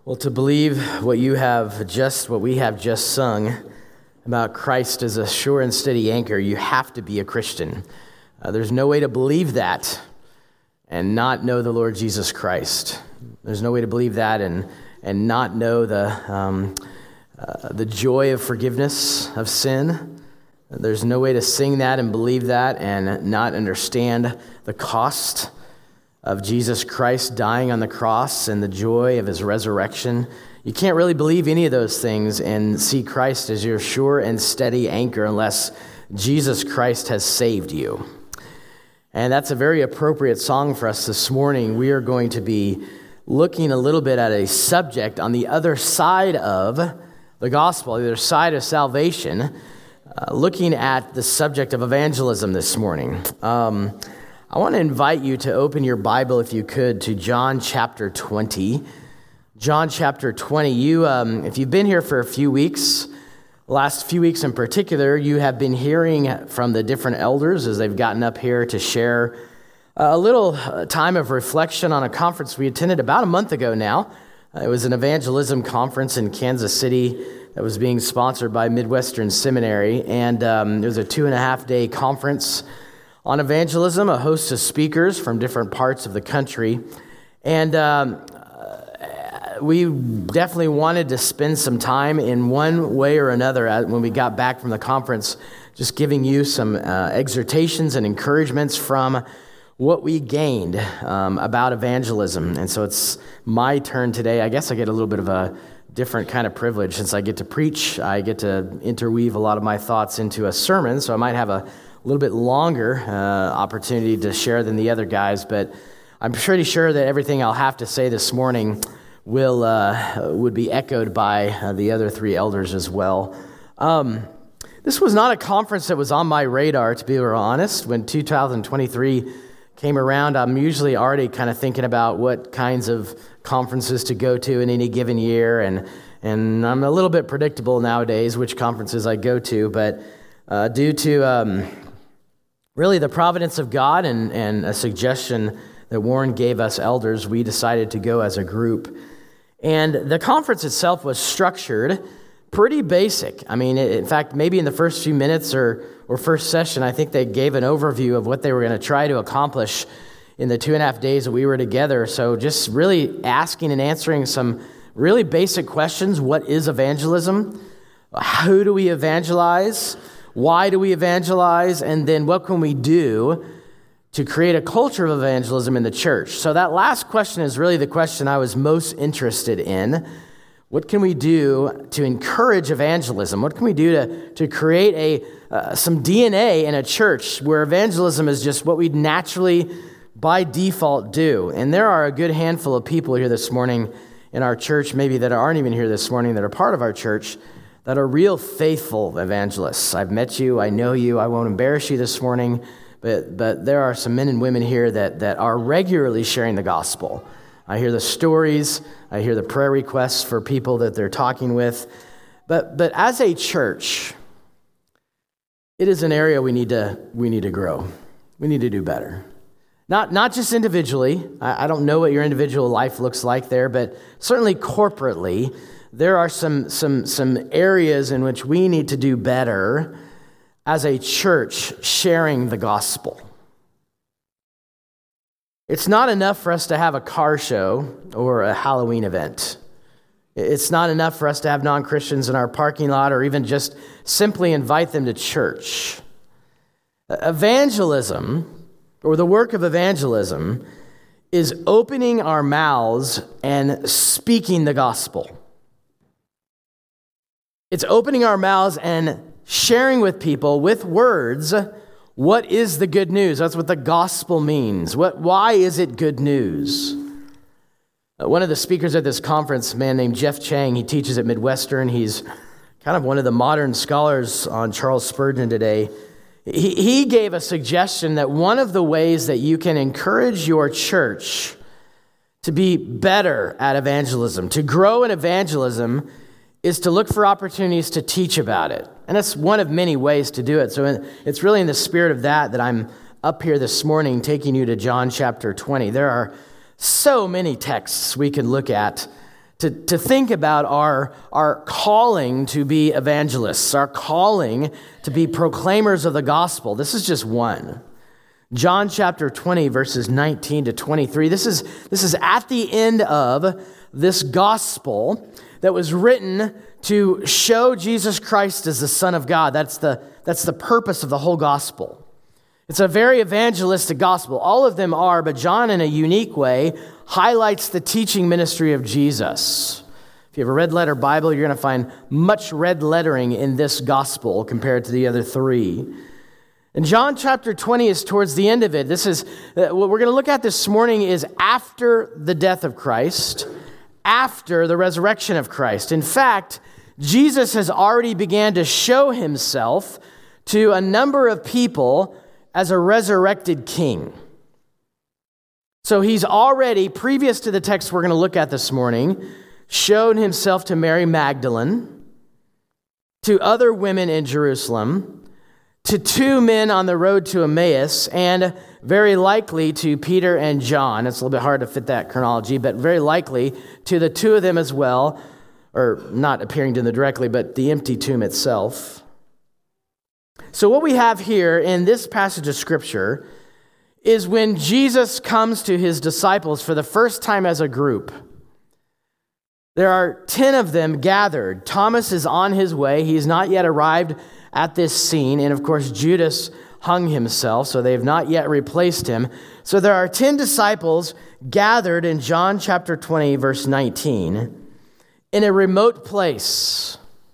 Well, to believe what we have just sung about Christ as a sure and steady anchor, you have to be a Christian. There's no way to believe that and not know the Lord Jesus Christ. There's no way to believe that and not know the joy of forgiveness of sin. There's no way to sing that and believe that and not understand the cost of Jesus Christ dying on the cross and the joy of his resurrection. You can't really believe any of those things and see Christ as your sure and steady anchor unless Jesus Christ has saved you. And that's a very appropriate song for us this morning. We are going to be looking a little bit at a subject on the other side of the gospel, the other side of salvation, looking at the subject of evangelism this morning. I want to invite you to open your Bible, if you could, to John chapter 20. John chapter 20. If you've been here for a few weeks, the last few weeks in particular, you have been hearing from the different elders as they've gotten up here to share a little time of reflection on a conference we attended about a month ago now. It was an evangelism conference in Kansas City that was being sponsored by Midwestern Seminary, and it was a 2.5-day conference on evangelism, a host of speakers from different parts of the country. And we definitely wanted to spend some time in one way or another when we got back from the conference, just giving you some exhortations and encouragements from what we gained about evangelism. And so it's my turn today. I guess I get a little bit of a different kind of privilege since I get to preach. I get to interweave a lot of my thoughts into a sermon, so I might have a little bit longer opportunity to share than the other guys, but I'm pretty sure that everything I'll have to say this morning would be echoed by the other three elders as well. This was not a conference that was on my radar, to be honest. When 2023 came around, I'm usually already kind of thinking about what kinds of conferences to go to in any given year, and I'm a little bit predictable nowadays which conferences I go to, but due to really the providence of God and a suggestion that Warren gave us elders, we decided to go as a group. And the conference itself was structured pretty basic. I mean, in fact, maybe in the first few minutes or first session, I think they gave an overview of what they were going to try to accomplish in the 2.5 days that we were together. So just really asking and answering some really basic questions. What is evangelism? Who do we evangelize? Why do we evangelize? And then what can we do to create a culture of evangelism in the church? So that last question is really the question I was most interested in. What can we do to encourage evangelism? What can we do to create some DNA in a church where evangelism is just what we naturally, by default, do? And there are a good handful of people here this morning in our church, maybe that aren't even here this morning, that are part of our church, that are real faithful evangelists. I've met you, I know you, I won't embarrass you this morning, but there are some men and women here that are regularly sharing the gospel. I hear the stories, I hear the prayer requests for people that they're talking with, but as a church, it is an area we need to grow. We need to do better. Not just individually. I don't know what your individual life looks like there, but certainly corporately, there are some areas in which we need to do better as a church sharing the gospel. It's not enough for us to have a car show or a Halloween event. It's not enough for us to have non-Christians in our parking lot or even just simply invite them to church. Evangelism, or the work of evangelism, is opening our mouths and speaking the gospel. It's opening our mouths and sharing with people with words what is the good news. That's what the gospel means. Why is it good news? One of the speakers at this conference, a man named Jeff Chang, he teaches at Midwestern. He's kind of one of the modern scholars on Charles Spurgeon today. He gave a suggestion that one of the ways that you can encourage your church to be better at evangelism, to grow in evangelism, is to look for opportunities to teach about it. And that's one of many ways to do it. So it's really in the spirit of that I'm up here this morning taking you to John chapter 20. There are so many texts we could look at to think about our calling to be evangelists, our calling to be proclaimers of the gospel. This is just one. John chapter 20, verses 19 to 23. This is at the end of this gospel that was written to show Jesus Christ as the Son of God. That's the purpose of the whole gospel. It's a very evangelistic gospel. All of them are, but John, in a unique way, highlights the teaching ministry of Jesus. If you have a red letter Bible, you're going to find much red lettering in this gospel compared to the other three. And John chapter 20 is towards the end of it. This is what we're going to look at this morning is after the death of Christ, after the resurrection of Christ. In fact, Jesus has already began to show himself to a number of people as a resurrected king. So he's already, previous to the text we're going to look at this morning, showed himself to Mary Magdalene, to other women in Jerusalem, to two men on the road to Emmaus, and very likely to Peter and John. It's a little bit hard to fit that chronology, but very likely to the two of them as well, or not appearing to them directly, but the empty tomb itself. So what we have here in this passage of Scripture is when Jesus comes to his disciples for the first time as a group. There are 10 of them gathered. Thomas is on his way. He has not yet arrived at this scene. And of course, Judas hung himself, so they have not yet replaced him. So there are 10 disciples gathered in John chapter 20, verse 19, in a remote place.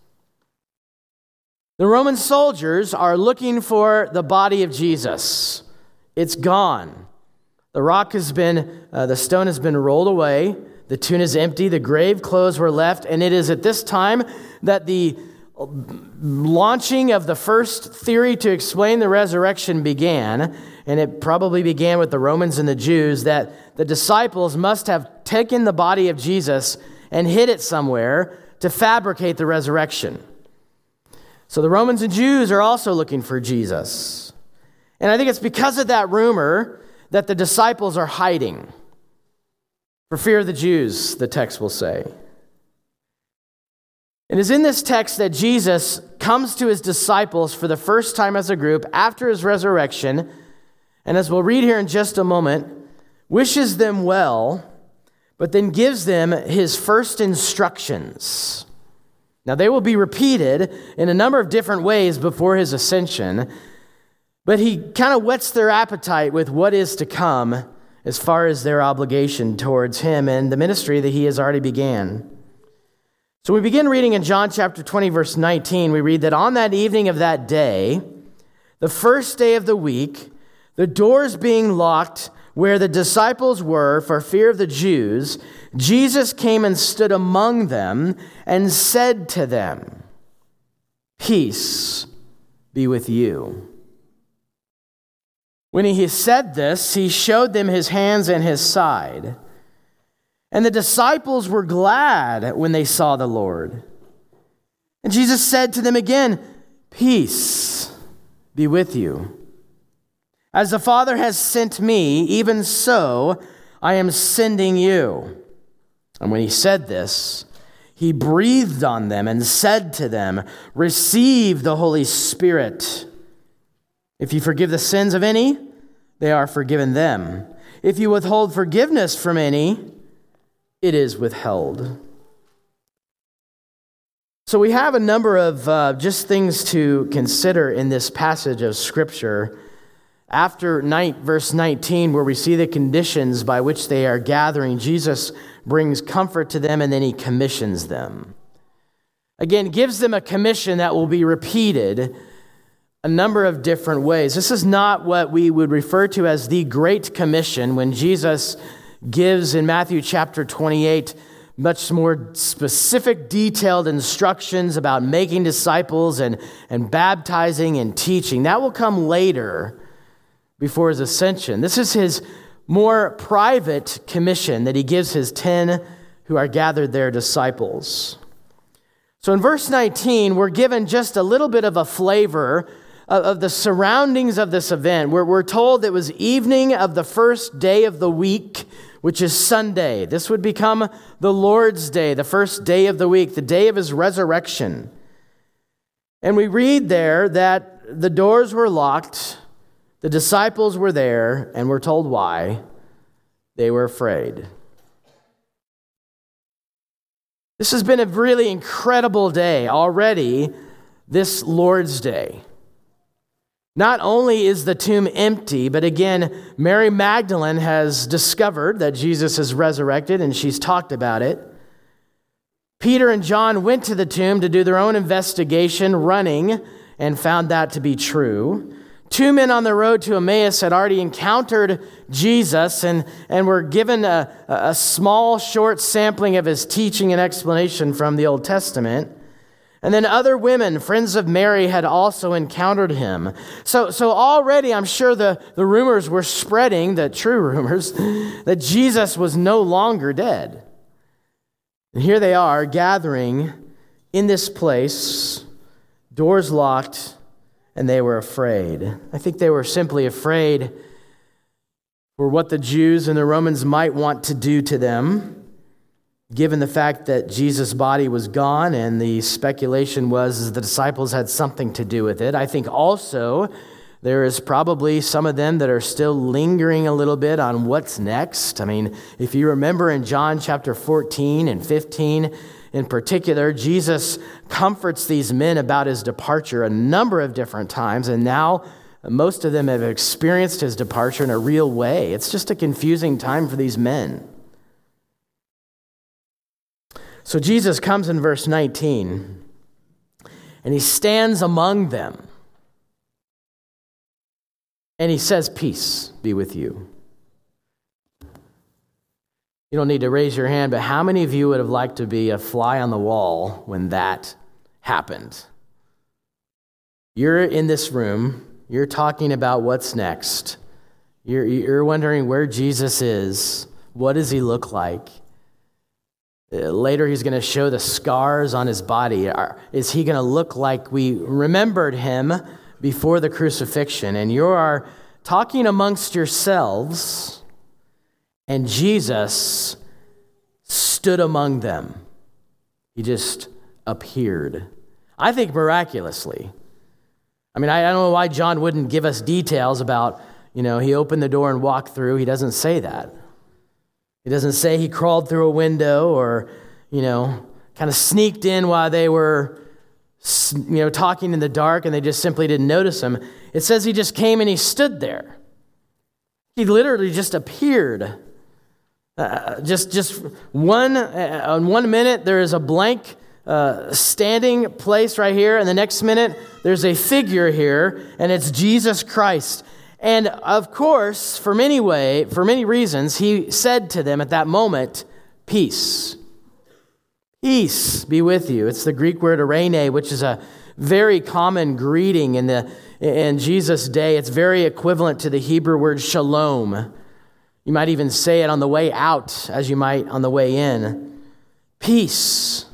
The Roman soldiers are looking for the body of Jesus. It's gone. The stone has been rolled away. The tomb is empty. The grave clothes were left. And it is at this time that the launching of the first theory to explain the resurrection began. And it probably began with the Romans and the Jews, that the disciples must have taken the body of Jesus and hid it somewhere to fabricate the resurrection. So the Romans and Jews are also looking for Jesus. And I think it's because of that rumor that the disciples are hiding. For fear of the Jews, the text will say. It is in this text that Jesus comes to his disciples for the first time as a group after his resurrection, and as we'll read here in just a moment, wishes them well, but then gives them his first instructions. Now, they will be repeated in a number of different ways before his ascension, but he kind of whets their appetite with what is to come as far as their obligation towards him and the ministry that he has already began. So we begin reading in John chapter 20, verse 19. We read that on that evening of that day, the first day of the week, the doors being locked where the disciples were for fear of the Jews, Jesus came and stood among them and said to them, "Peace be with you." When he said this, he showed them his hands and his side. And the disciples were glad when they saw the Lord. And Jesus said to them again, "Peace be with you. As the Father has sent me, even so I am sending you." And when he said this, he breathed on them and said to them, "Receive the Holy Spirit. If you forgive the sins of any, they are forgiven them. If you withhold forgiveness from any, it is withheld." So we have a number of just things to consider in this passage of Scripture. After verse 19, where we see the conditions by which they are gathering, Jesus brings comfort to them and then he commissions them. Again, gives them a commission that will be repeated a number of different ways. This is not what we would refer to as the Great Commission, when Jesus gives in Matthew chapter 28 much more specific, detailed instructions about making disciples and baptizing and teaching. That will come later before his ascension. This is his more private commission that he gives his 10 who are gathered there disciples. So in verse 19, we're given just a little bit of a flavor of the surroundings of this event. We're told it was evening of the first day of the week which is Sunday. This would become the Lord's Day, the first day of the week, the day of his resurrection. And we read there that the doors were locked, the disciples were there, and we're told why. They were afraid. This has been a really incredible day already, this Lord's Day. Not only is the tomb empty, but again, Mary Magdalene has discovered that Jesus is resurrected, and she's talked about it. Peter and John went to the tomb to do their own investigation, running, and found that to be true. 2 men on the road to Emmaus had already encountered Jesus and were given a small, short sampling of his teaching and explanation from the Old Testament. And then other women, friends of Mary, had also encountered him. So already I'm sure the rumors were spreading, the true rumors, that Jesus was no longer dead. And here they are gathering in this place, doors locked, and they were afraid. I think they were simply afraid for what the Jews and the Romans might want to do to them, given the fact that Jesus' body was gone, and the speculation was the disciples had something to do with it. I think also there is probably some of them that are still lingering a little bit on what's next. I mean, if you remember in John chapter 14 and 15 in particular, Jesus comforts these men about his departure a number of different times, and now most of them have experienced his departure in a real way. It's just a confusing time for these men. So Jesus comes in verse 19, and he stands among them, and he says, "Peace be with you." You don't need to raise your hand, but how many of you would have liked to be a fly on the wall when that happened? You're in this room, you're talking about what's next. You're wondering where Jesus is. What does he look like? Later, he's going to show the scars on his body. Is he going to look like we remembered him before the crucifixion? And you are talking amongst yourselves, and Jesus stood among them. He just appeared. I think miraculously. I mean, I don't know why John wouldn't give us details about, he opened the door and walked through. He doesn't say that. He doesn't say he crawled through a window or, kind of sneaked in while they were, talking in the dark and they just simply didn't notice him. It says he just came and he stood there. He literally just appeared. Just one 1 minute there is a blank standing place right here, and the next minute there's a figure here, and it's Jesus Christ. And of course, for many reasons, he said to them at that moment, "Peace. Peace be with you." It's the Greek word eirene, which is a very common greeting in Jesus' day. It's very equivalent to the Hebrew word shalom. You might even say it on the way out as you might on the way in. Peace.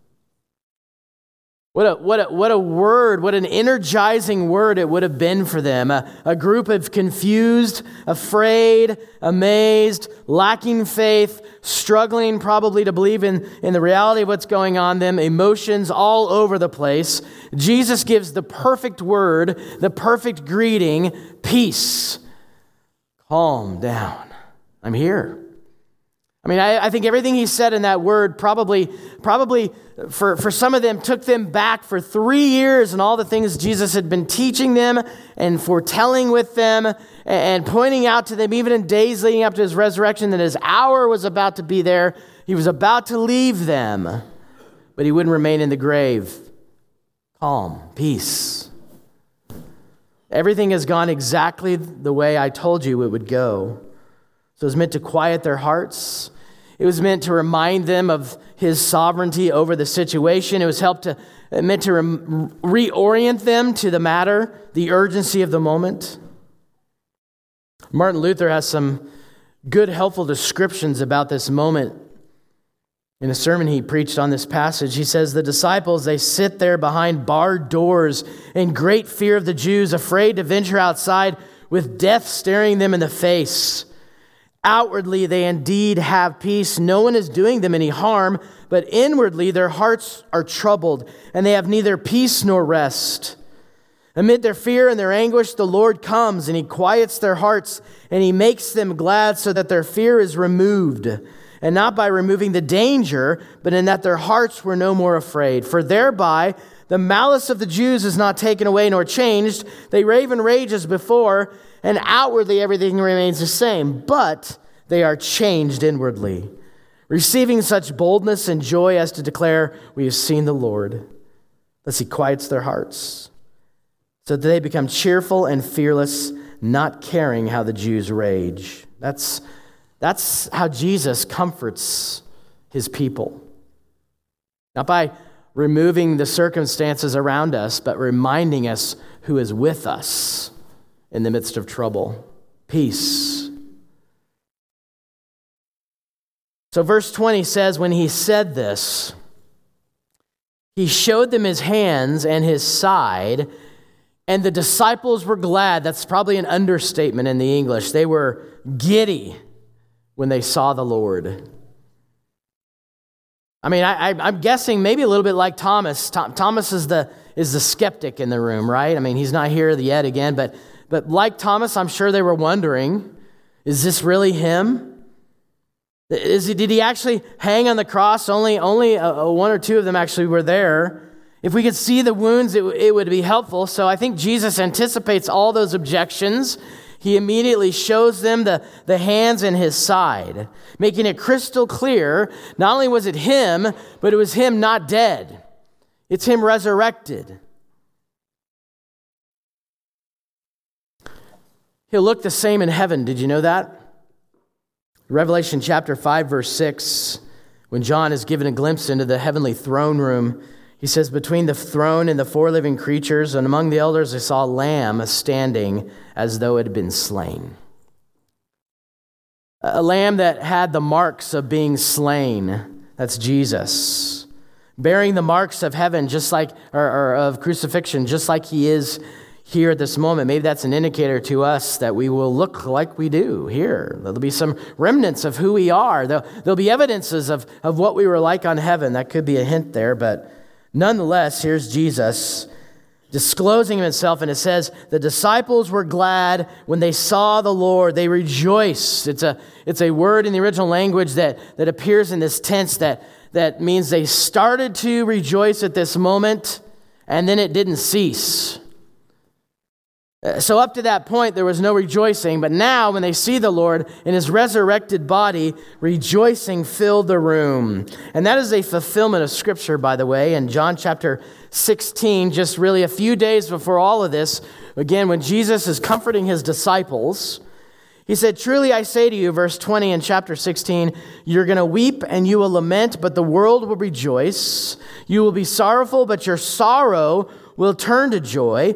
What a word, what an energizing word it would have been for them. A group of confused, afraid, amazed, lacking faith, struggling probably to believe in the reality of what's going on, them emotions all over the place. Jesus gives the perfect word, the perfect greeting, peace. Calm down. I'm here. I mean, I think everything he said in that word probably for some of them took them back for 3 years and all the things Jesus had been teaching them and foretelling with them and pointing out to them even in days leading up to his resurrection that his hour was about to be there. He was about to leave them, but he wouldn't remain in the grave. Calm, peace. Everything has gone exactly the way I told you it would go. So it was meant to quiet their hearts. It was meant to remind them of his sovereignty over the situation. It was meant to reorient them to the matter, the urgency of the moment. Martin Luther has some good, helpful descriptions about this moment. In a sermon he preached on this passage, he says, "The disciples, they sit there behind barred doors in great fear of the Jews, afraid to venture outside with death staring them in the face. Outwardly, they indeed have peace. No one is doing them any harm, but inwardly their hearts are troubled, and they have neither peace nor rest. Amid their fear and their anguish, the Lord comes, and he quiets their hearts, and he makes them glad so that their fear is removed. And not by removing the danger, but in that their hearts were no more afraid. For thereby the malice of the Jews is not taken away nor changed. They rave and rage as before, and outwardly everything remains the same. But they are changed inwardly, receiving such boldness and joy as to declare, we have seen the Lord. Thus he quiets their hearts, so that they become cheerful and fearless, not caring how the Jews rage. That's how Jesus comforts his people. Not by removing the circumstances around us, but reminding us who is with us in the midst of trouble. Peace. So verse 20 says, when he said this, he showed them his hands and his side, and the disciples were glad. That's probably an understatement in the English. They were giddy when they saw the Lord. I mean, I'm guessing maybe a little bit like Thomas. Thomas is the skeptic in the room, right? I mean, he's not here yet again, but like Thomas, I'm sure they were wondering, is this really him? Did he actually hang on the cross? Only one or two of them actually were there. If we could see the wounds, it would be helpful. So I think Jesus anticipates all those objections. He immediately shows them the hands and his side, making it crystal clear, not only was it him, but it was him not dead. It's him resurrected. He'll look the same in heaven. Did you know that? Revelation chapter 5, verse 6, when John is given a glimpse into the heavenly throne room, he says, between the throne and the four living creatures and among the elders, I saw a lamb standing as though it had been slain. A lamb that had the marks of being slain. That's Jesus. Bearing the marks of heaven, just like, or of crucifixion, just like he is here at this moment. Maybe that's an indicator to us that we will look like we do here. There'll be some remnants of who we are. There'll be evidences of what we were like on heaven. That could be a hint there, but nonetheless, here's Jesus disclosing himself, and it says, the disciples were glad when they saw the Lord. They rejoiced. It's a word in the original language that appears in this tense that means they started to rejoice at this moment, and then it didn't cease. So up to that point, there was no rejoicing, but now when they see the Lord in his resurrected body, rejoicing filled the room. And that is a fulfillment of Scripture, by the way. In John chapter 16, just really a few days before all of this, again, when Jesus is comforting his disciples, he said, truly I say to you, verse 20 in chapter 16, you're going to weep and you will lament, but the world will rejoice. You will be sorrowful, but your sorrow will turn to joy.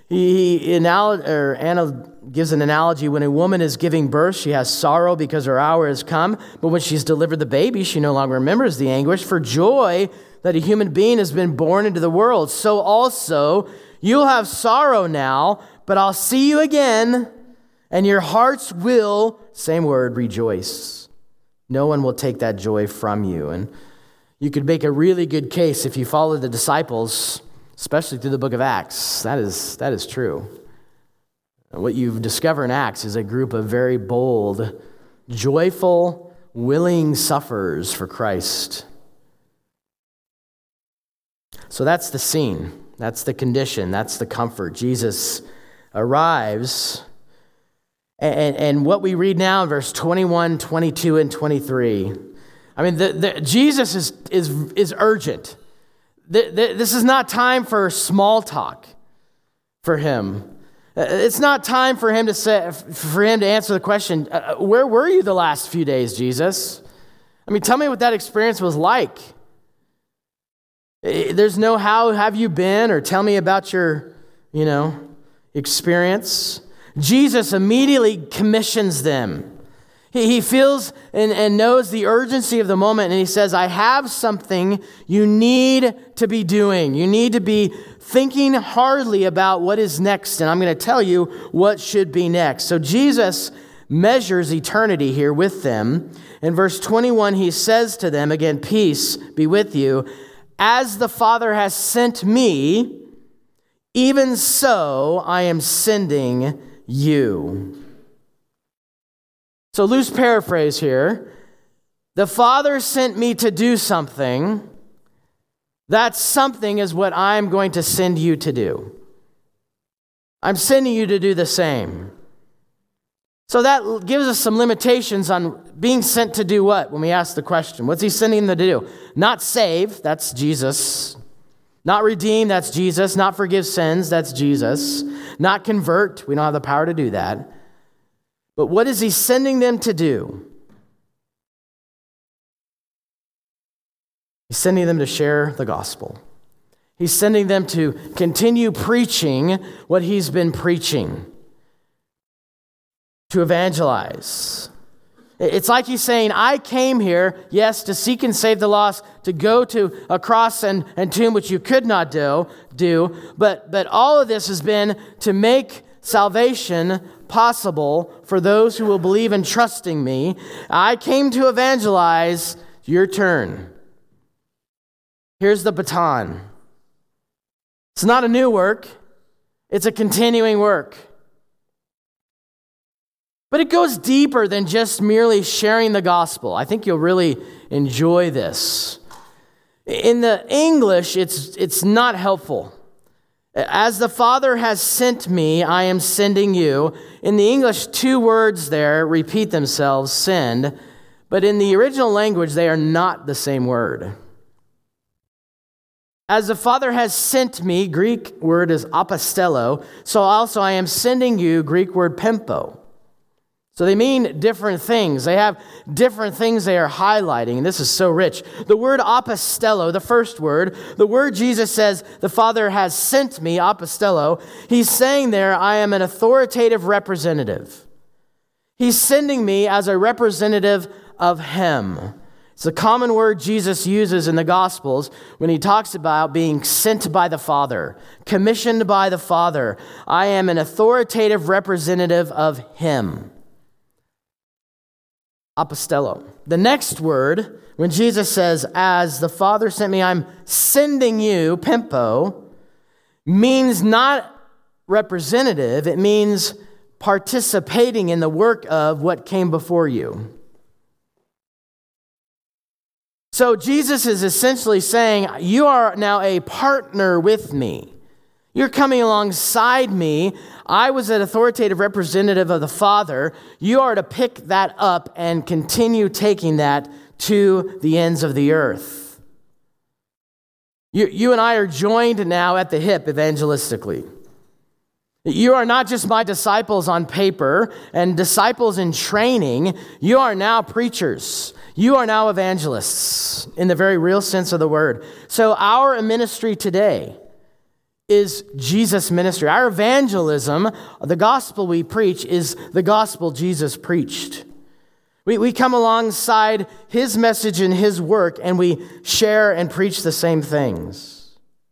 Anna gives an analogy. When a woman is giving birth, she has sorrow because her hour has come. But when she's delivered the baby, she no longer remembers the anguish for joy that a human being has been born into the world. So also, you'll have sorrow now, but I'll see you again, and your hearts will, same word, rejoice. No one will take that joy from you. And you could make a really good case if you follow the disciples, especially through the book of Acts. That is true. What you discover in Acts is a group of very bold, joyful, willing sufferers for Christ. So that's the scene. That's the condition. That's the comfort. Jesus arrives. And what we read now in verse 21, 22, and 23. I mean, Jesus is urgent. This is not time for small talk for him. It's not time for him to answer the question, where were you the last few days, Jesus? I mean, tell me what that experience was like. There's no how have you been, or tell me about your, experience. Jesus immediately commissions them. He feels and knows the urgency of the moment, and he says, I have something you need to be doing. You need to be thinking hardly about what is next, and I'm going to tell you what should be next. So Jesus measures eternity here with them. In verse 21, he says to them, again, peace be with you. As the Father has sent me, even so I am sending you. So loose paraphrase here. The Father sent me to do something. That something is what I'm going to send you to do. I'm sending you to do the same. So that gives us some limitations on being sent to do what when we ask the question. What's he sending them to do? Not save, that's Jesus. Not redeem, that's Jesus. Not forgive sins, that's Jesus. Not convert, we don't have the power to do that. But what is he sending them to do? He's sending them to share the gospel. He's sending them to continue preaching what he's been preaching. To evangelize. It's like he's saying, I came here, yes, to seek and save the lost, to go to a cross and tomb, which you could not do, but all of this has been to make salvation possible for those who will believe and trusting me. I came to evangelize. Your turn. Here's the baton. It's not a new work. It's a continuing work. But it goes deeper than just merely sharing the gospel. I think you'll really enjoy this. In the English, it's not helpful. As the Father has sent me, I am sending you. In the English, two words there repeat themselves, send. But in the original language, they are not the same word. As the Father has sent me, Greek word is apostello, so also I am sending you, Greek word pempo. So they mean different things. They have different things they are highlighting, and this is so rich. The word apostello, the first word, the word Jesus says, the Father has sent me, apostello, he's saying there, I am an authoritative representative. He's sending me as a representative of him. It's a common word Jesus uses in the Gospels when he talks about being sent by the Father, commissioned by the Father. I am an authoritative representative of him. Apostello. The next word, when Jesus says, as the Father sent me, I'm sending you, pempo, means not representative. It means participating in the work of what came before you. So Jesus is essentially saying, you are now a partner with me. You're coming alongside me. I was an authoritative representative of the Father. You are to pick that up and continue taking that to the ends of the earth. You and I are joined now at the hip evangelistically. You are not just my disciples on paper and disciples in training. You are now preachers. You are now evangelists in the very real sense of the word. So our ministry today is Jesus' ministry. Our evangelism, the gospel we preach, is the gospel Jesus preached. We come alongside his message and his work, and we share and preach the same things.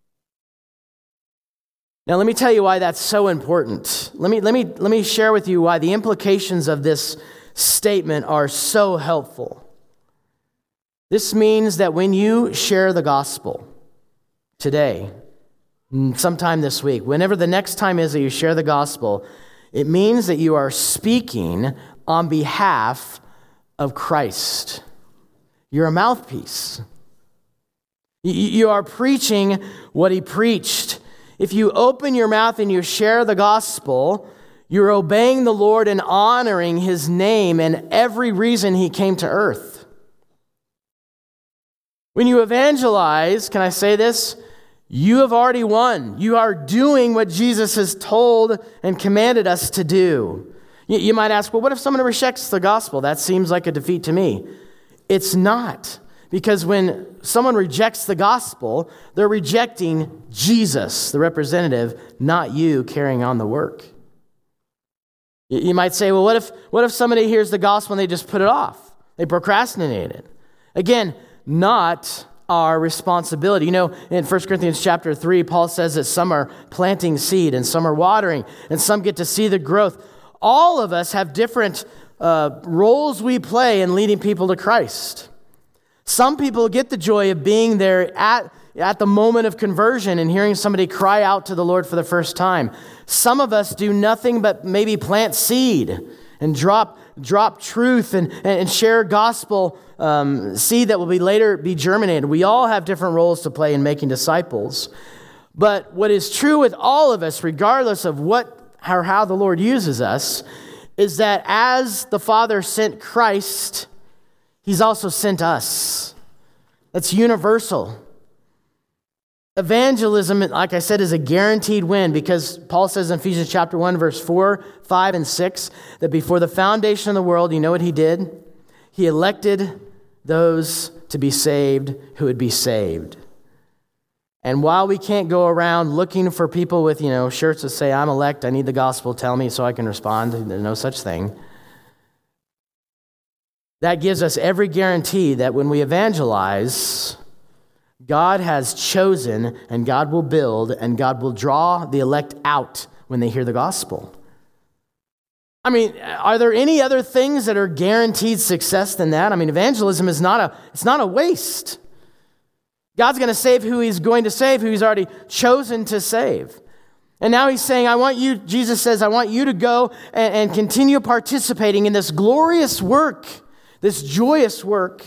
Now, let me tell you why that's so important. Let me share with you why the implications of this statement are so helpful. This means that when you share the gospel today, sometime this week, whenever the next time is that you share the gospel, it means that you are speaking on behalf of Christ. You're a mouthpiece. You are preaching what he preached. If you open your mouth and you share the gospel, you're obeying the Lord and honoring his name and every reason he came to earth. When you evangelize, can I say this? You have already won. You are doing what Jesus has told and commanded us to do. You might ask, well, what if someone rejects the gospel? That seems like a defeat to me. It's not. Because when someone rejects the gospel, they're rejecting Jesus, the representative, not you carrying on the work. You might say, well, what if somebody hears the gospel and they just put it off? They procrastinate it. Again, not our responsibility. You know, in 1 Corinthians chapter 3, Paul says that some are planting seed and some are watering and some get to see the growth. All of us have different roles we play in leading people to Christ. Some people get the joy of being there at the moment of conversion and hearing somebody cry out to the Lord for the first time. Some of us do nothing but maybe plant seed and drop truth and share gospel seed that will later be germinated. We all have different roles to play in making disciples. But what is true with all of us, regardless of what or how the Lord uses us, is that as the Father sent Christ, He's also sent us. That's universal. Evangelism, like I said, is a guaranteed win because Paul says in Ephesians chapter 1, verse 4, 5, and 6, that before the foundation of the world, you know what He did? He elected those to be saved who would be saved. And while we can't go around looking for people with, shirts that say, I'm elect, I need the gospel, tell me so I can respond, there's no such thing. That gives us every guarantee that when we evangelize, God has chosen and God will build and God will draw the elect out when they hear the gospel. I mean, are there any other things that are guaranteed success than that? I mean, evangelism is not a waste. God's going to save who He's going to save, who He's already chosen to save. And now He's saying, Jesus says, I want you to go and continue participating in this glorious work, this joyous work.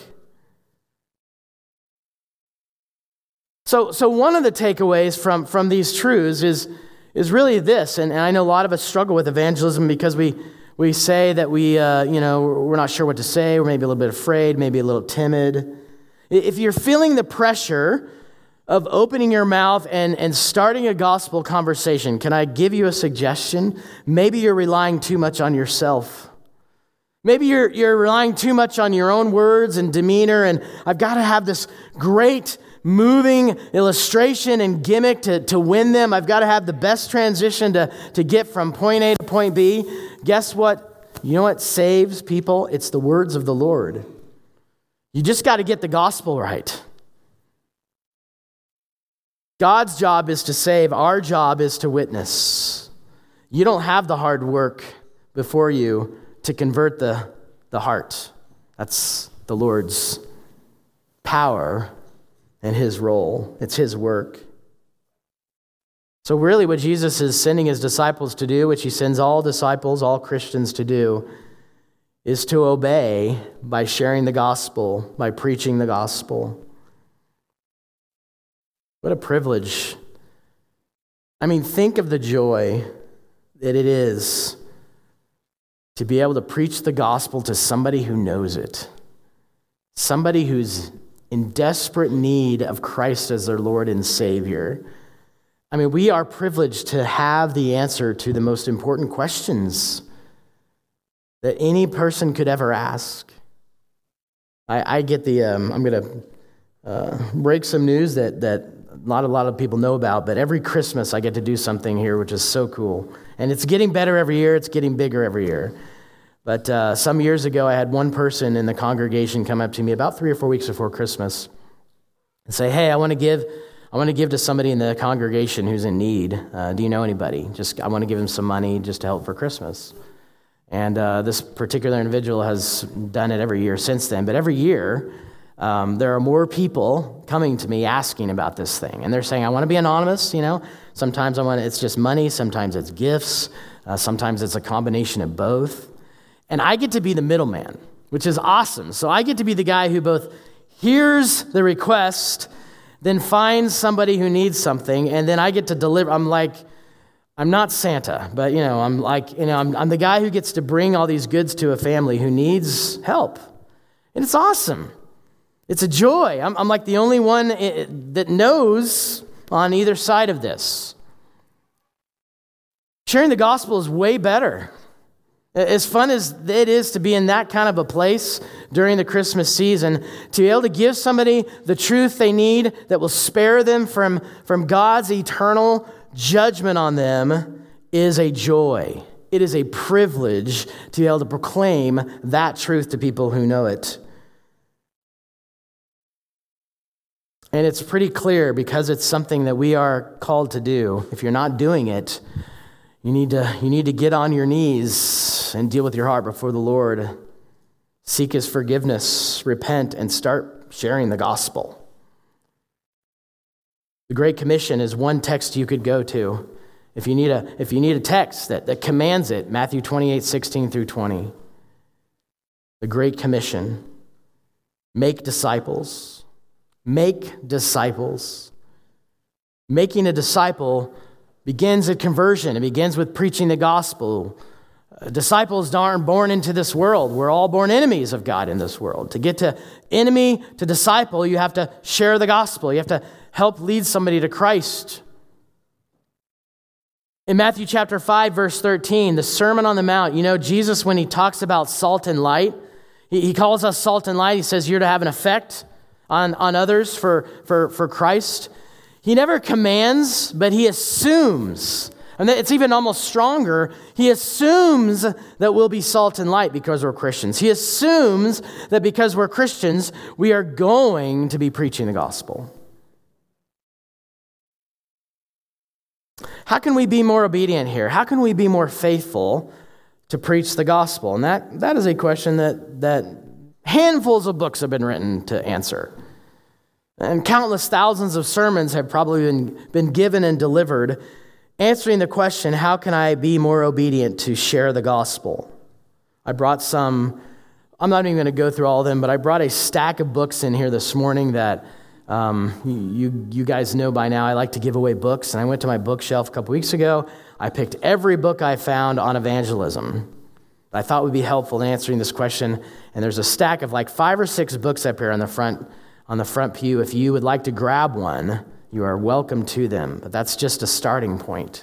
So one of the takeaways from these truths is really this, and I know a lot of us struggle with evangelism because we say that we're not sure what to say, we're maybe a little bit afraid, maybe a little timid. If you're feeling the pressure of opening your mouth and starting a gospel conversation, can I give you a suggestion? Maybe you're relying too much on yourself. Maybe you're relying too much on your own words and demeanor, and I've got to have this great moving illustration and gimmick to win them. I've got to have the best transition to get from point A to point B. Guess what? You know what saves people? It's the words of the Lord. You just got to get the gospel right. God's job is to save. Our job is to witness. You don't have the hard work before you to convert the heart. That's the Lord's power and His role. It's His work. So really what Jesus is sending His disciples to do, which He sends all disciples, all Christians to do, is to obey by sharing the gospel, by preaching the gospel. What a privilege. I mean, think of the joy that it is to be able to preach the gospel to somebody who knows it, somebody who's in desperate need of Christ as their Lord and Savior. I mean, we are privileged to have the answer to the most important questions that any person could ever ask. I get I'm going to break some news that not a lot of people know about, but every Christmas I get to do something here, which is so cool. And it's getting better every year. It's getting bigger every year. But some years ago, I had one person in the congregation come up to me about 3 or 4 weeks before Christmas and say, hey, I want to give to somebody in the congregation who's in need. Do you know anybody? I want to give them some money just to help for Christmas. And this particular individual has done it every year since then. But every year, there are more people coming to me asking about this thing. And they're saying, I want to be anonymous, Sometimes it's just money. Sometimes it's gifts. Sometimes it's a combination of both. And I get to be the middleman, which is awesome. So I get to be the guy who both hears the request, then finds somebody who needs something, and then I get to deliver. I'm not Santa, but I'm the guy who gets to bring all these goods to a family who needs help. And it's awesome. It's a joy. I'm like the only one that knows on either side of this. Sharing the gospel is way better. As fun as it is to be in that kind of a place during the Christmas season, to be able to give somebody the truth they need that will spare them from God's eternal judgment on them is a joy. It is a privilege to be able to proclaim that truth to people who know it. And it's pretty clear because it's something that we are called to do. If you're not doing it, You need to get on your knees and deal with your heart before the Lord. Seek his forgiveness, repent, and start sharing the gospel. The Great Commission is one text you could go to. If you need a text that commands it, Matthew 28:16-20. The Great Commission. Make disciples. Make disciples. Making a disciple begins at conversion. It begins with preaching the gospel. Disciples aren't born into this world. We're all born enemies of God in this world. To get to enemy to disciple, you have to share the gospel. You have to help lead somebody to Christ. In Matthew chapter 5, verse 13, the Sermon on the Mount, Jesus, when he talks about salt and light, he calls us salt and light. He says you're to have an effect on others for Christ. He never commands, but he assumes. And it's even almost stronger. He assumes that we'll be salt and light because we're Christians. He assumes that because we're Christians, we are going to be preaching the gospel. How can we be more obedient here? How can we be more faithful to preach the gospel? And that is a question that handfuls of books have been written to answer. And countless thousands of sermons have probably been given and delivered answering the question, how can I be more obedient to share the gospel? I brought some, I'm not even going to go through all of them, but I brought a stack of books in here this morning that you guys know by now I like to give away books. And I went to my bookshelf a couple weeks ago. I picked every book I found on evangelism that I thought would be helpful in answering this question. And there's a stack of like 5 or 6 books up here on the front pew. If you would like to grab one, you are welcome to them, but that's just a starting point.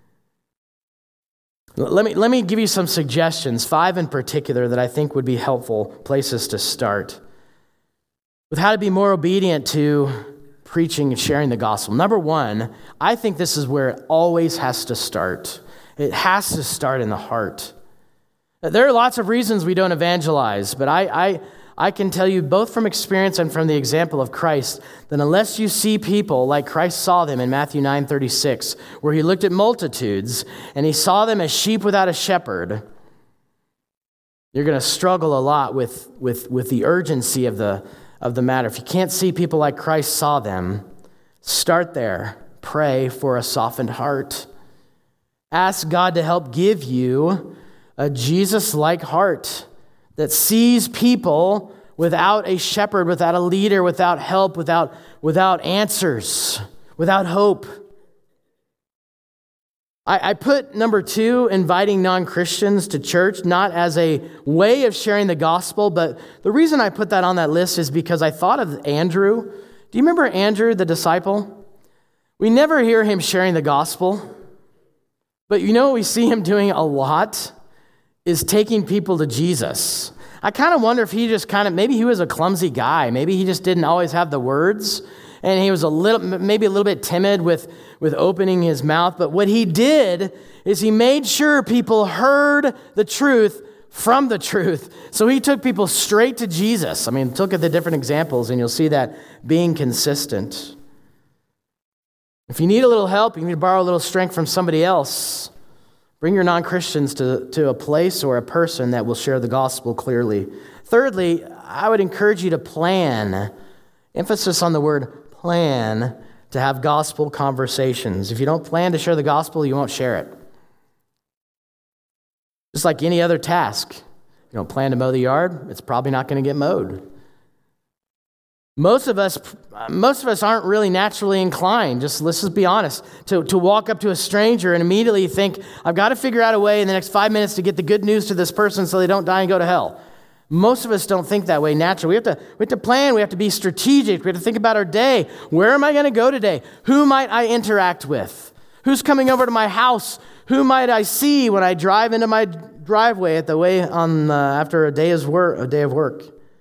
Let me give you some suggestions, 5 in particular, that I think would be helpful places to start with how to be more obedient to preaching and sharing the gospel. Number 1, I think this is where it always has to start. It has to start in the heart. There are lots of reasons we don't evangelize, but I can tell you both from experience and from the example of Christ that unless you see people like Christ saw them in Matthew 9:36, where he looked at multitudes and he saw them as sheep without a shepherd, you're going to struggle a lot with the urgency of the matter. If you can't see people like Christ saw them, start there. Pray for a softened heart. Ask God to help give you a Jesus-like heart that sees people without a shepherd, without a leader, without help, without answers, without hope. I put number 2, inviting non-Christians to church, not as a way of sharing the gospel, but the reason I put that on that list is because I thought of Andrew. Do you remember Andrew, the disciple? We never hear him sharing the gospel, but you know what we see him doing a lot is taking people to Jesus. I kind of wonder if he just maybe he was a clumsy guy. Maybe he just didn't always have the words, and he was maybe a little bit timid with opening his mouth. But what he did is he made sure people heard the truth from the truth. So he took people straight to Jesus. I mean, look at the different examples, and you'll see that being consistent. If you need a little help, you need to borrow a little strength from somebody else. Bring your non-Christians to a place or a person that will share the gospel clearly. Thirdly, I would encourage you to plan. Emphasis on the word plan, to have gospel conversations. If you don't plan to share the gospel, you won't share it. Just like any other task. You don't plan to mow the yard, it's probably not going to get mowed. Most of us aren't really naturally inclined, let's just be honest, to walk up to a stranger and immediately think, I've got to figure out a way in the next 5 minutes to get the good news to this person so they don't die and go to hell. Most of us don't think that way naturally. We have to plan, we have to be strategic, we have to think about our day. Where am I going to go today? Who might I interact with? Who's coming over to my house? Who might I see when I drive into my driveway after a day of work?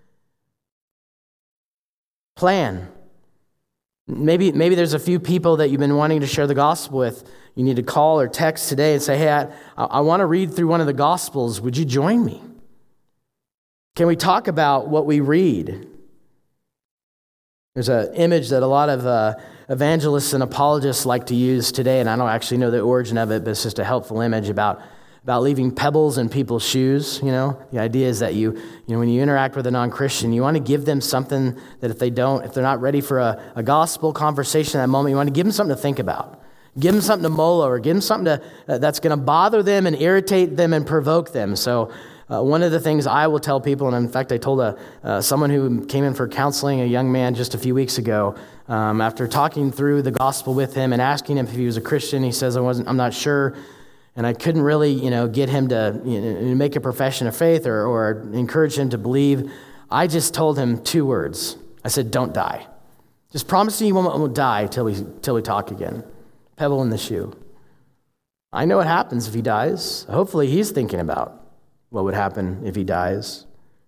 Plan. Maybe there's a few people that you've been wanting to share the gospel with. You need to call or text today and say, hey, I want to read through one of the gospels. Would you join me? Can we talk about what we read? There's an image that a lot of evangelists and apologists like to use today, and I don't actually know the origin of it, but it's just a helpful image about leaving pebbles in people's shoes. The idea is that you when you interact with a non-Christian, you want to give them something that if they're not ready for a gospel conversation at that moment, you want to give them something to think about. Give them something to mull over. Give them something that's going to bother them and irritate them and provoke them. So one of the things I will tell people, and in fact I told someone who came in for counseling, a young man just a few weeks ago, after talking through the gospel with him and asking him if he was a Christian, he says, I'm not sure. And I couldn't really, get him to make a profession of faith or encourage him to believe. I just told him 2 words. I said, don't die. Just promise me you won't die till we talk again. Pebble in the shoe. I know what happens if he dies. Hopefully he's thinking about what would happen if he dies.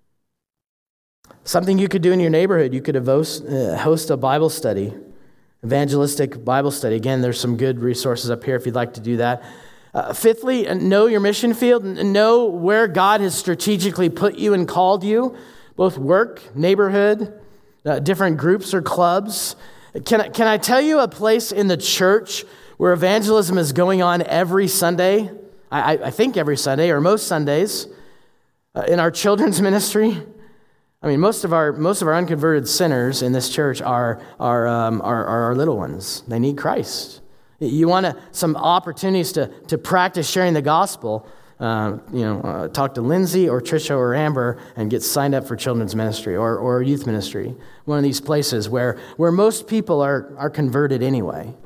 Something you could do in your neighborhood, you could host a Bible study, evangelistic Bible study. Again, there's some good resources up here if you'd like to do that. Fifthly, know your mission field. Know where God has strategically put you and called you, both work, neighborhood, different groups or clubs. Can I tell you a place in the church where evangelism is going on every Sunday? I think every Sunday or most Sundays in our children's ministry. I mean, most of our unconverted sinners in this church are our little ones. They need Christ. You want some opportunities to practice sharing the gospel, talk to Lindsay or Trisha or Amber and get signed up for children's ministry or youth ministry. One of these places where most people are converted anyway.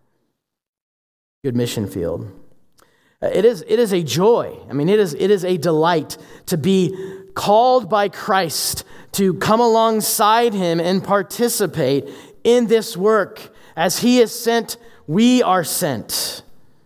Good mission field. It is a joy. I mean, it is a delight to be called by Christ to come alongside him and participate in this work. As he is sent, we are sent.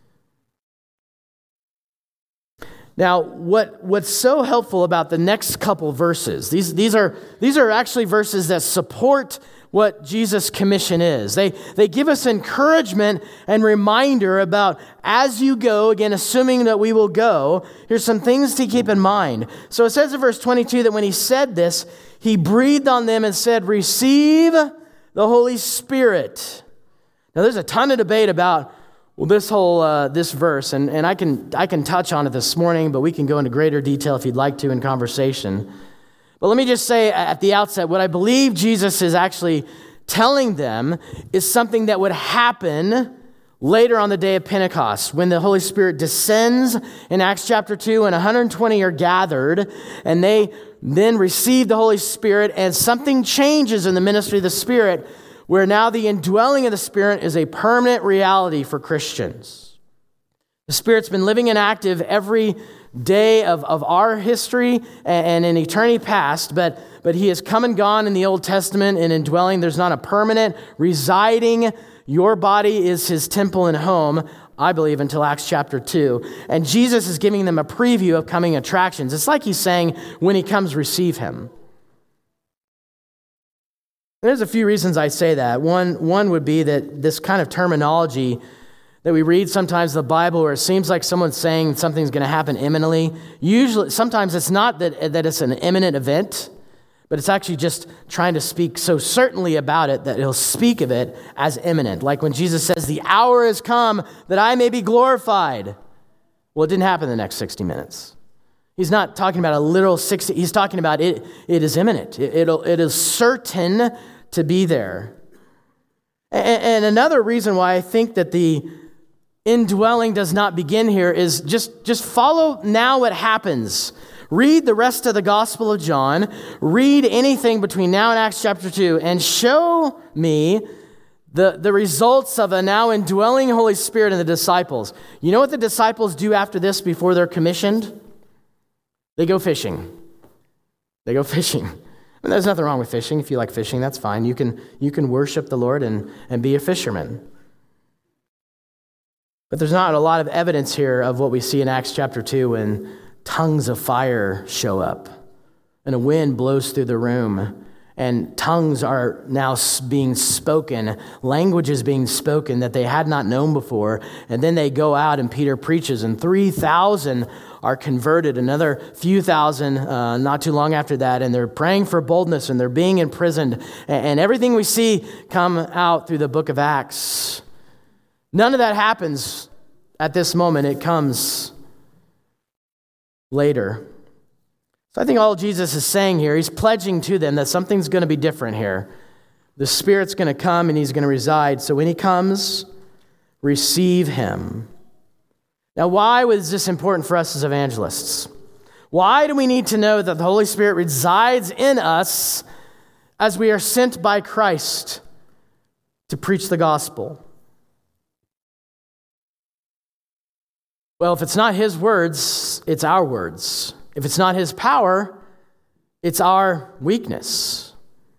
Now, what's so helpful about the next couple verses, these are actually verses that support what Jesus' commission is. They give us encouragement and reminder about as you go, again, assuming that we will go, here's some things to keep in mind. So it says in verse 22 that when he said this, he breathed on them and said, receive the Holy Spirit. Now, there's a ton of debate about this verse, and I can touch on it this morning, but we can go into greater detail if you'd like to in conversation. But let me just say at the outset, what I believe Jesus is actually telling them is something that would happen later on the day of Pentecost, when the Holy Spirit descends in Acts chapter 2, and 120 are gathered, and they then receive the Holy Spirit, and something changes in the ministry of the Spirit, where now the indwelling of the Spirit is a permanent reality for Christians. The Spirit's been living and active every day of our history and in eternity past, but he has come and gone in the Old Testament and indwelling. There's not a permanent residing. Your body is his temple and home, I believe, until Acts chapter 2. And Jesus is giving them a preview of coming attractions. It's like he's saying, when he comes, receive him. There's a few reasons I say that. One would be that this kind of terminology that we read sometimes in the Bible where it seems like someone's saying something's going to happen imminently. Usually, sometimes it's not that it's an imminent event, but it's actually just trying to speak so certainly about it that he'll speak of it as imminent. Like when Jesus says, the hour has come that I may be glorified. Well, it didn't happen in the next 60 minutes. He's not talking about a literal 60. He's talking about it is imminent. It is certain to be there. And another reason why I think that the indwelling does not begin here is just follow now what happens. Read the rest of the Gospel of John. Read anything between now and Acts chapter 2 and show me the results of a now indwelling Holy Spirit in the disciples. You know what the disciples do after this before they're commissioned? They go fishing. And there's nothing wrong with fishing. If you like fishing, that's fine. You can worship the Lord and be a fisherman. But there's not a lot of evidence here of what we see in Acts chapter 2 when tongues of fire show up and a wind blows through the room and tongues are now being spoken, languages being spoken that they had not known before. And then they go out and Peter preaches and 3,000 are converted, another few thousand not too long after that, and they're praying for boldness, and they're being imprisoned, and everything we see come out through the book of Acts. None of that happens at this moment. It comes later. So I think all Jesus is saying here, he's pledging to them that something's going to be different here. The Spirit's going to come and he's going to reside. So when he comes, receive him. Now, why was this important for us as evangelists? Why do we need to know that the Holy Spirit resides in us as we are sent by Christ to preach the gospel? Well, if it's not his words, it's our words. If it's not his power, it's our weakness.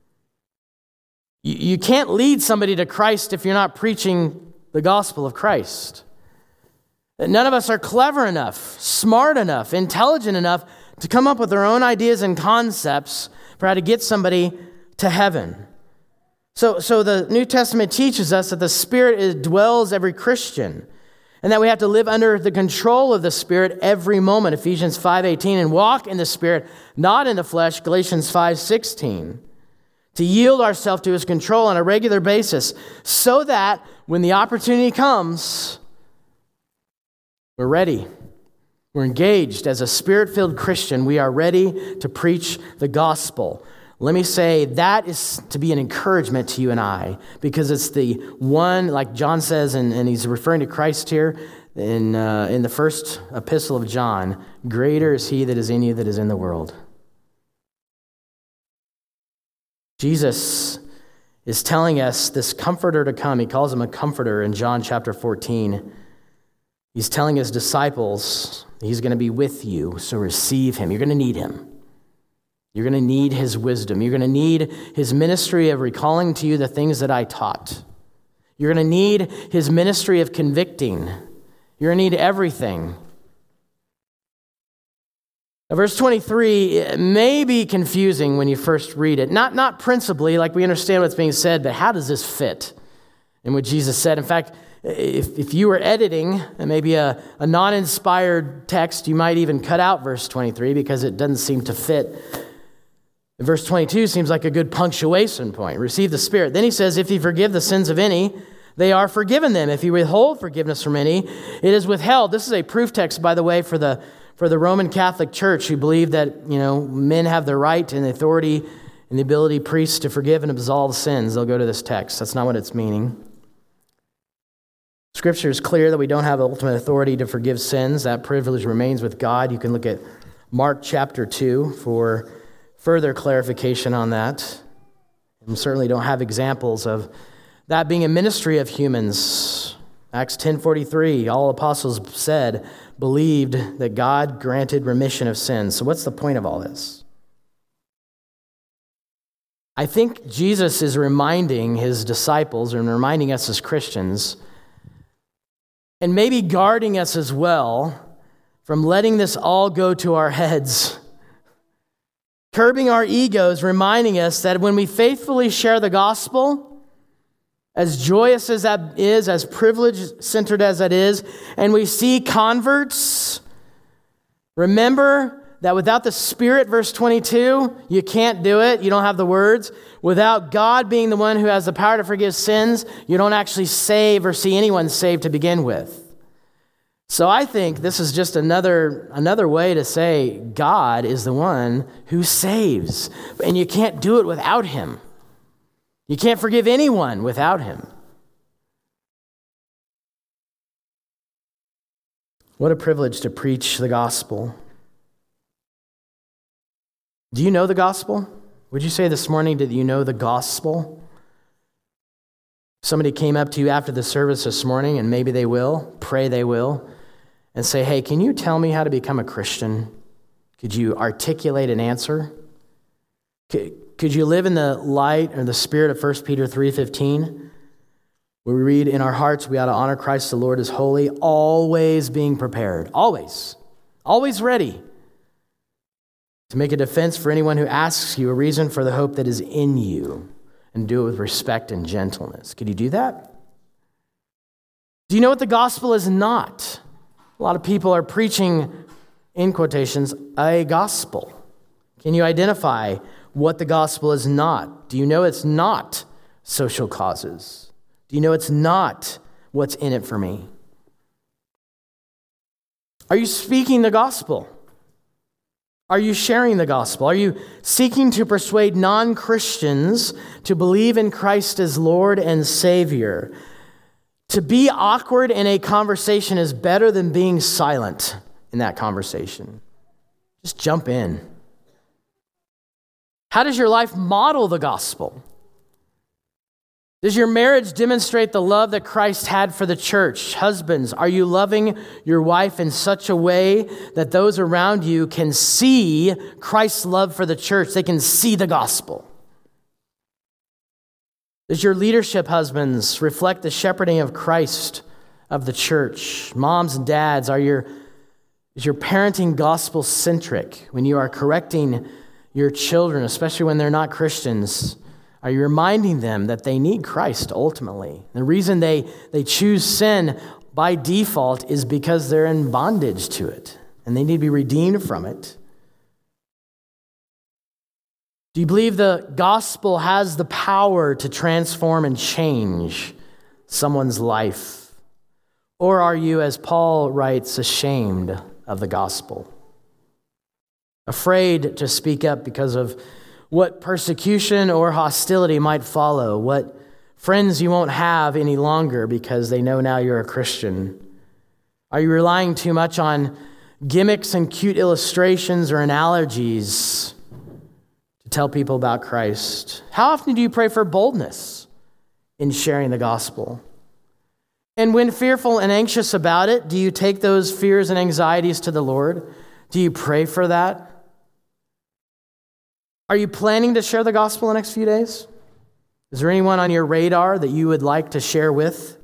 You can't lead somebody to Christ if you're not preaching the gospel of Christ. None of us are clever enough, smart enough, intelligent enough to come up with our own ideas and concepts for how to get somebody to heaven. So the New Testament teaches us that the Spirit dwells every Christian, and that we have to live under the control of the Spirit every moment, Ephesians 5:18, and walk in the Spirit, not in the flesh, Galatians 5:16, to yield ourselves to his control on a regular basis so that when the opportunity comes, we're ready. We're engaged. As a Spirit-filled Christian, we are ready to preach the gospel. Let me say that is to be an encouragement to you and I, because it's the one, like John says, and he's referring to Christ here in the first epistle of John, greater is he that is in you that is in the world. Jesus is telling us this comforter to come. He calls him a comforter in John chapter 14. He's telling his disciples he's going to be with you, so receive him. You're going to need him. You're going to need his wisdom. You're going to need his ministry of recalling to you the things that I taught. You're going to need his ministry of convicting. You're going to need everything. Now, verse 23 may be confusing when you first read it. Not principally, like we understand what's being said, but how does this fit in what Jesus said? In fact, if you were editing maybe a non-inspired text, you might even cut out verse 23 because it doesn't seem to fit. Verse 22 seems like a good punctuation point. Receive the Spirit. Then he says, if you forgive the sins of any, they are forgiven them. If you withhold forgiveness from any, it is withheld. This is a proof text, by the way, for the Roman Catholic Church, who believe that, men have the right and the authority and the ability, priests, to forgive and absolve sins. They'll go to this text. That's not what it's meaning. Scripture is clear that we don't have ultimate authority to forgive sins. That privilege remains with God. You can look at Mark chapter 2 for further clarification on that. We certainly don't have examples of that being a ministry of humans. Acts 10:43, all apostles believed that God granted remission of sins. So what's the point of all this? I think Jesus is reminding his disciples and reminding us as Christians, and maybe guarding us as well from letting this all go to our heads. Curbing our egos, reminding us that when we faithfully share the gospel, as joyous as that is, as privilege-centered as that is, and we see converts, remember that without the Spirit, verse 22, you can't do it. You don't have the words. Without God being the one who has the power to forgive sins, you don't actually save or see anyone saved to begin with. So I think this is just another way to say God is the one who saves. And you can't do it without him. You can't forgive anyone without him. What a privilege to preach the gospel. Do you know the gospel? Would you say this morning, did you know the gospel? Somebody came up to you after the service this morning, and maybe they will, pray they will, and say, hey, can you tell me how to become a Christian? Could you articulate an answer? Could you live in the light or the spirit of 1 Peter 3:15, where we read, in our hearts we ought to honor Christ the Lord as holy, always being prepared, always ready to make a defense for anyone who asks you a reason for the hope that is in you, and do it with respect and gentleness. Could you do that? Do you know what the gospel is not? A lot of people are preaching in quotations, a gospel? Can you identify what the gospel is not? Do you know it's not social causes? Do you know it's not what's in it for me? Are you speaking the gospel? Are you sharing the gospel? Are you seeking to persuade non-Christians to believe in Christ as Lord and Savior? To be awkward in a conversation is better than being silent in that conversation. Just jump in. How does your life model the gospel? Does your marriage demonstrate the love that Christ had for the church? Husbands, are you loving your wife in such a way that those around you can see Christ's love for the church? They can see the gospel. Does your leadership, husbands, reflect the shepherding of Christ of the church? Moms and dads, is your parenting gospel-centric when you are correcting your children, especially when they're not Christians? Are you reminding them that they need Christ ultimately? The reason they choose sin by default is because they're in bondage to it and they need to be redeemed from it. Do you believe the gospel has the power to transform and change someone's life? Or are you, as Paul writes, ashamed of the gospel? Afraid to speak up because of what persecution or hostility might follow, what friends you won't have any longer because they know now you're a Christian? Are you relying too much on gimmicks and cute illustrations or analogies to tell people about Christ? How often do you pray for boldness in sharing the gospel? And when fearful and anxious about it, do you take those fears and anxieties to the Lord? Do you pray for that? Are you planning to share the gospel in the next few days? Is there anyone on your radar that you would like to share with?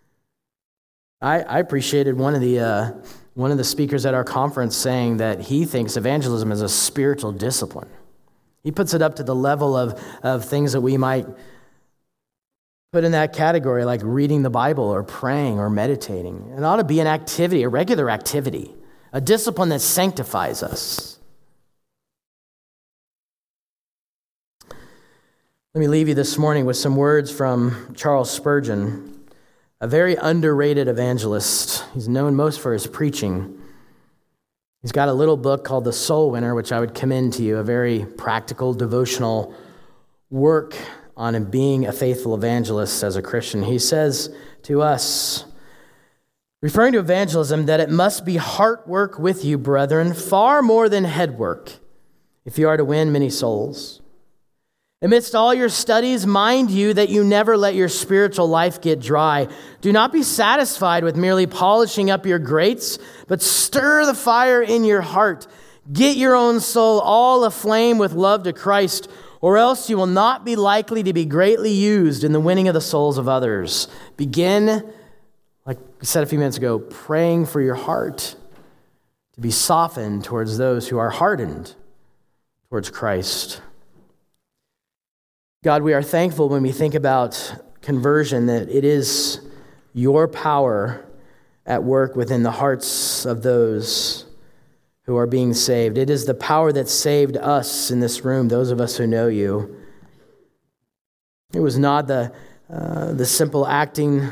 I appreciated one of the speakers at our conference saying that he thinks evangelism is a spiritual discipline. He puts it up to the level of things that we might put in that category, like reading the Bible or praying or meditating. It ought to be an activity, a regular activity, a discipline that sanctifies us. Let me leave you this morning with some words from Charles Spurgeon, a very underrated evangelist. He's known most for his preaching. He's got a little book called The Soul Winner, which I would commend to you, a very practical, devotional work on being a faithful evangelist as a Christian. He says to us, referring to evangelism, that it must be heart work with you, brethren, far more than head work, if you are to win many souls. Amidst all your studies, mind you that you never let your spiritual life get dry. Do not be satisfied with merely polishing up your grates, but stir the fire in your heart. Get your own soul all aflame with love to Christ, or else you will not be likely to be greatly used in the winning of the souls of others. Begin, like we said a few minutes ago, praying for your heart to be softened towards those who are hardened towards Christ. God, we are thankful when we think about conversion that it is your power at work within the hearts of those who are being saved. It is the power that saved us in this room, those of us who know you. It was not the simple acting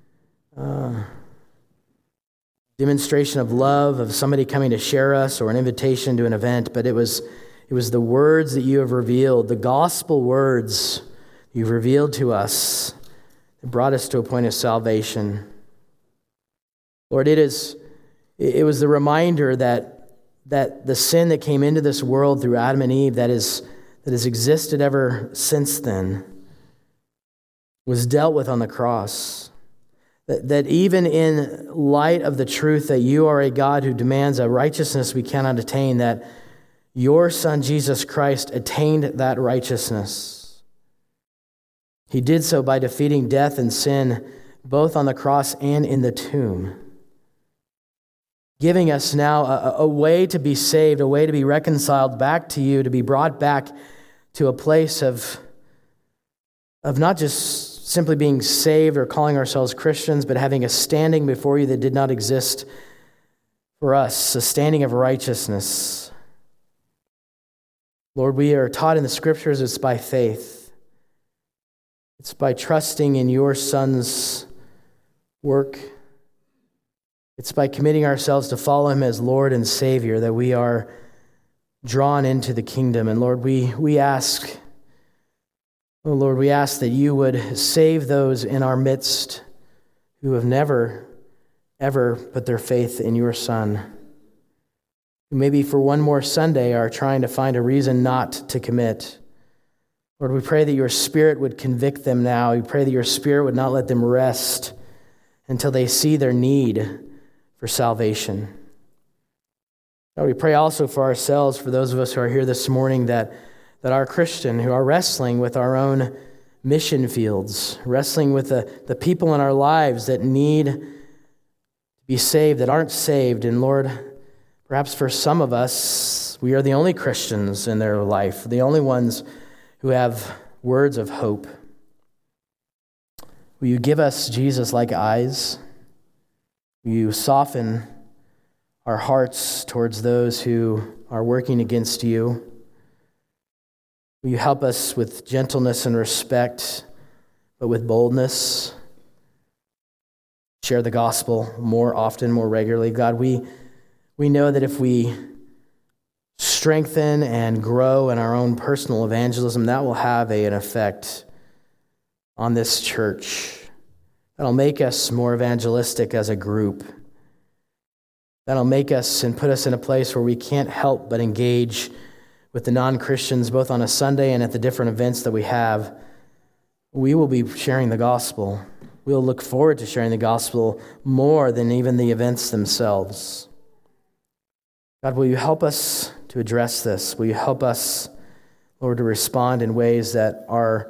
demonstration of love of somebody coming to share us or an invitation to an event, but it was the words that you have revealed, the gospel words you've revealed to us that brought us to a point of salvation. Lord, it was the reminder that the sin that came into this world through Adam and Eve that has existed ever since then was dealt with on the cross. That even in light of the truth that you are a God who demands a righteousness we cannot attain, that your Son, Jesus Christ, attained that righteousness. He did so by defeating death and sin, both on the cross and in the tomb, giving us now a way to be saved, a way to be reconciled back to you, to be brought back to a place of not just simply being saved or calling ourselves Christians, but having a standing before you that did not exist for us, a standing of righteousness. Lord, we are taught in the Scriptures it's by faith. It's by trusting in your Son's work. It's by committing ourselves to follow him as Lord and Savior that we are drawn into the kingdom. And Lord, we ask, oh Lord, we ask that you would save those in our midst who have never, ever put their faith in your Son, who maybe for one more Sunday are trying to find a reason not to commit. Lord, we pray that your Spirit would convict them now. We pray that your Spirit would not let them rest until they see their need for salvation. Lord, we pray also for ourselves, for those of us who are here this morning that are Christian, who are wrestling with our own mission fields, wrestling with the people in our lives that need to be saved, that aren't saved. And Lord, perhaps for some of us, we are the only Christians in their life, the only ones who have words of hope. Will you give us Jesus-like eyes? Will you soften our hearts towards those who are working against you? Will you help us with gentleness and respect, but with boldness? Share the gospel more often, more regularly. God, we know that if we strengthen and grow in our own personal evangelism, that will have an effect on this church. That'll make us more evangelistic as a group. That'll make us and put us in a place where we can't help but engage with the non-Christians, both on a Sunday and at the different events that we have. We will be sharing the gospel. We'll look forward to sharing the gospel more than even the events themselves. God, will you help us to address this? Will you help us, Lord, to respond in ways that are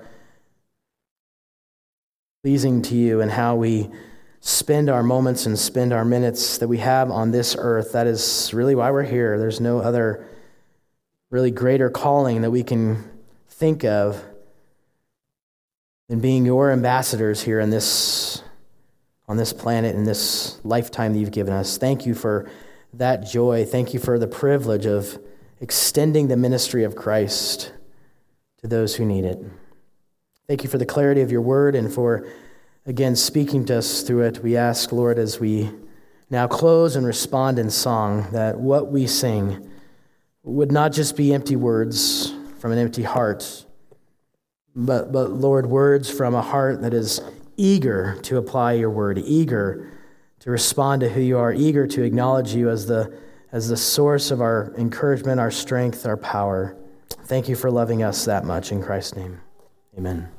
pleasing to you and how we spend our moments and spend our minutes that we have on this earth? That is really why we're here. There's no other really greater calling that we can think of than being your ambassadors here on this planet, in this lifetime that you've given us. Thank you for that joy. Thank you for the privilege of extending the ministry of Christ to those who need it. Thank you for the clarity of your word and for, again, speaking to us through it. We ask, Lord, as we now close and respond in song, that what we sing would not just be empty words from an empty heart, but Lord, words from a heart that is eager to apply your word, eager to respond to who you are, eager to acknowledge you as the source of our encouragement, our strength, our power. Thank you for loving us that much. In Christ's name, amen.